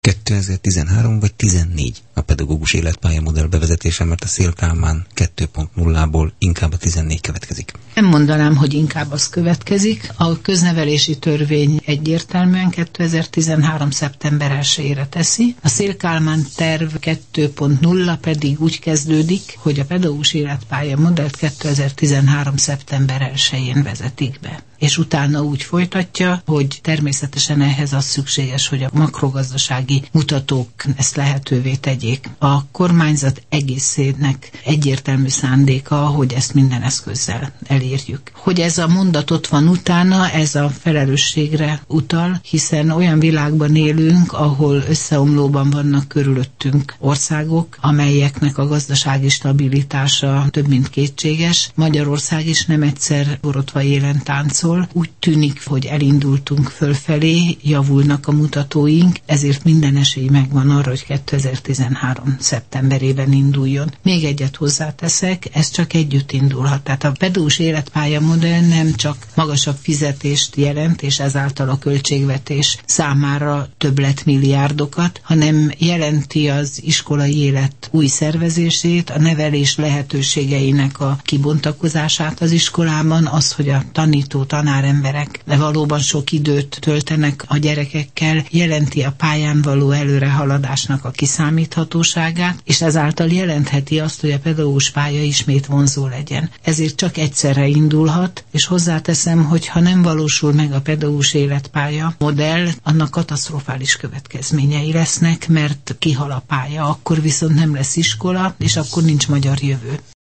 2013 vagy 14 a pedagógus életpályamodell bevezetése, mert a Széll Kálmán 2.0-ból inkább a 14 következik. Nem mondanám, hogy inkább az következik. A köznevelési törvény egyértelműen 2013. szeptember 1-ére teszi. A Széll Kálmán terv 2.0 pedig úgy kezdődik, hogy a pedagógus életpályamodellt 2013. szeptember 1-én vezetik be. És utána úgy folytatja, hogy természetesen ehhez az szükséges, hogy a makrogazdasági mutatók ezt lehetővé tegyék. A kormányzat egészének egyértelmű szándéka, hogy ezt minden eszközzel elérjük. Hogy ez a mondat ott van utána, ez a felelősségre utal, hiszen olyan világban élünk, ahol összeomlóban vannak körülöttünk országok, amelyeknek a gazdasági stabilitása több mint kétséges. Magyarország is nem egyszer borotva élen táncol. Úgy tűnik, hogy elindultunk fölfelé, javulnak a mutatóink, ezért minden esély megvan arra, hogy 2013. szeptemberében induljon. Még egyet hozzáteszek, ez csak együtt indulhat. Tehát a pedagógus életpályamodell nem csak magasabb fizetést jelent, és ezáltal a költségvetés számára többletmilliárdokat, hanem jelenti az iskolai élet új szervezését, a nevelés lehetőségeinek a kibontakozását az iskolában, az, hogy a tanáremberek valóban sok időt töltenek a gyerekekkel, jelenti a pályán való előrehaladásnak a kiszámíthatóságát, és ezáltal jelentheti azt, hogy a pedagógus pálya ismét vonzó legyen. Ezért csak egyszerre indulhat, és hozzáteszem, hogy ha nem valósul meg a pedagógus életpálya modell, annak katasztrofális következményei lesznek, mert kihal a pálya, akkor viszont nem lesz iskola, és akkor nincs magyar jövő.